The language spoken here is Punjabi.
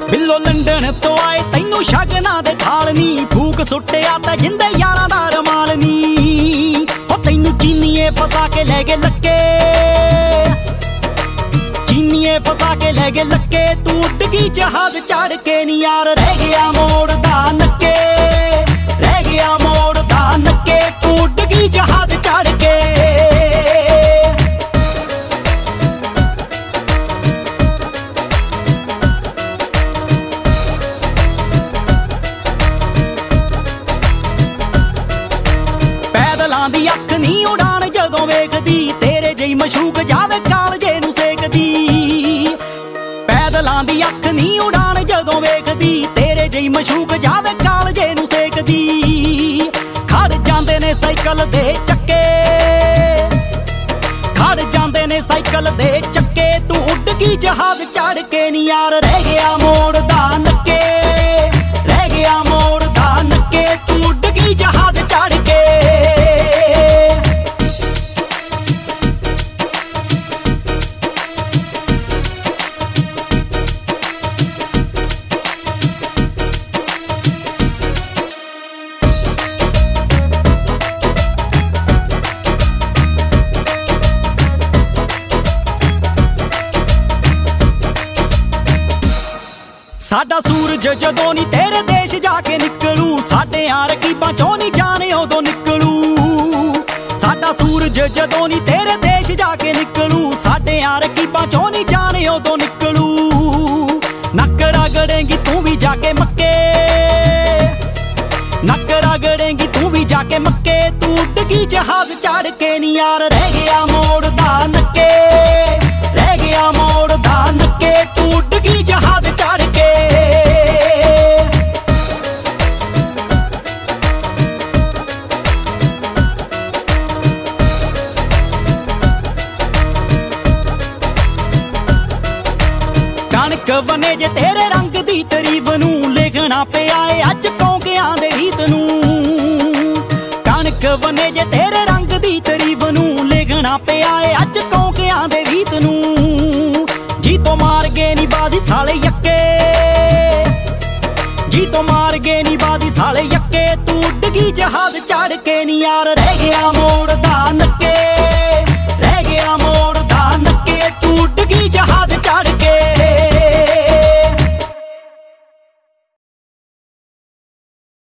ਬਿੱਲੋ ਲੰਡਨ ਤੋਂ ਆਏ ਤੈਨੂੰ ਸ਼ਗਨਾਂ ਦੇ ਥਾਲ ਨੀ, ਫੂਕ ਸੁੱਟਿਆ ਤਾਂ ਜਿੰਦੇ ਯਾਰਾਂ ਦਾ ਰਮਾਲ ਨੀ। ਉਹ ਤੈਨੂੰ ਚੀਨੀਏ ਫਸਾ ਕੇ ਲੈ ਗਏ ਲੱਕੇ, ਚੀਨੀਏ ਫਸਾ ਕੇ ਲੈ ਗਏ ਲੱਕੇ। ਤੂੰ ਉੱਡ ਗਈ ਜਹਾਜ਼ ਚੜ ਕੇ ਨੀ ਯਾਰ, ਰਹਿ ਗਿਆ ਮੋੜ ਦਾ ਨੱਕੇ, ਰਹਿ ਗਿਆ ਮੋੜ ਦਾ ਨੱਕੇ। ਤੂੰ ਉੱਡ ਗਈ ਜਹਾਜ਼ ਚੜ ਕੇ। ਪੈਦਲਾਂ ਦੀ ਅੱਖ ਨੀ ਉਡਾਣ ਜਦੋਂ ਵੇਖਦੀ, ਤੇਰੇ ਜਿਹੀ ਮਸ਼ੂਕ ਜਾਵੇ ਕਾਲਜੇ ਨੂੰ ਸੇਕਦੀ। ਪੈਦਲਾਂ ਦੀ ਅੱਖ ਨੀ ਉਡਾਣ ਜਦੋਂ ਵੇਖਦੀ, ਤੇਰੇ ਜਿਹੀ ਮਸ਼ੂਕ ਜਾਵੇ ਕਾਲਜੇ ਨੂੰ ਸੇਕਦੀ। ਖੜ ਜਾਂਦੇ ਨੇ ਸਾਈਕਲ ਦੇ ਚੱਕੇ, ਖੜ ਜਾਂਦੇ ਨੇ ਸਾਈਕਲ ਦੇ ਚੱਕੇ। ਤੂੰ ਉੱਡ ਗਈ ਜਹਾਜ਼ ਚੜ ਕੇ ਨੀ ਯਾਰ, ਰਹਿ ਗਿਆ ਮੋੜ ਦਾ ਨੱਕੇ, ਰਹਿ ਗਿਆ ਮੋੜ ਦਾ ਨੱਕੇ। ਤੂੰ ਉੱਡ ਗਈ ਜਹਾਜ਼ ਚੜ ਕੇ। ਸਾਡਾ ਸੂਰਜ ਜਦੋਂ ਨੀ ਤੇਰੇ ਦੇਸ਼ ਜਾ ਕੇ ਨਿਕਲੂ, ਸਾਡਿਆਂ ਰਕੀਬਾਂ ਚੋਂ ਨੀ ਜਾਣ ਉਦੋਂ ਨਿਕਲੂ। ਸਾਡਾ ਸੂਰਜ ਜਦੋਂ ਨੀ ਤੇਰੇ ਦੇਸ਼ ਜਾ ਕੇ ਨਿਕਲੂ, ਸਾਡਿਆਂ ਰਕੀਬਾਂ ਚੋਂ ਨੀ ਜਾਣ ਉਦੋਂ ਨਿਕਲੂ। ਨੱਕ ਰਗੜੇਂਗੀ ਤੂੰ ਵੀ ਜਾ ਕੇ ਮੱਕੇ, ਨੱਕ ਰਗੜੇਂਗੀ ਤੂੰ ਵੀ ਜਾ ਕੇ ਮੱਕੇ। ਤੂੰ ਉੱਡ ਗਈ ਜਹਾਜ਼ ਚੜ ਕੇ ਨੀ ਯਾਰ, ਰਹਿ ਗਿਆ ਮੋੜ ਦਾ ਨੱਕੇ, ਰਹਿ ਗਿਆ ਮੋੜ ਦਾ ਨੱਕੇ। ਤੂੰ ਉੱਡ ਗਈ ਜਹਾਜ਼ ਚੜ ਕੇ। ਕਣਕ ਬਨੇ ਜੇ ਤੇਰੇ ਰੰਗ ਦੀ ਤਾਰੀਫ ਨੂੰ, ਲਿਖਣਾ ਪਿਆ ਏ ਅੱਜ ਕੌਂਕਿਆਂ ਦੇ ਗੀਤ ਨੂੰ। ਕਣਕ ਬਨੇ ਜੇ ਤੇਰੇ ਰੰਗ ਦੀ ਤਾਰੀਫ ਨੂੰ, ਲਿਖਣਾ ਪਿਆ ਏ ਅੱਜ ਕੌਂਕਿਆਂ ਦੇ ਗੀਤ ਨੂੰ। ਜੀ ਤੋਂ ਮਾਰ ਗਏ ਨੀ ਬਾਜ਼ੀ ਸਾਲੇ ਯੱਕੇ, ਜੀ ਤੋਂ ਮਾਰ ਗਏ ਨੀ ਬਾਜ਼ੀ ਸਾਲੇ ਯੱਕੇ। ਤੂੰ ਉੱਡ ਗਈ ਜਹਾਜ਼ ਚੜ ਕੇ ਨੀ ਯਾਰ, ਰਹਿ ਗਿਆ ਮੋੜ ਦਾ ਨੱਕੇ।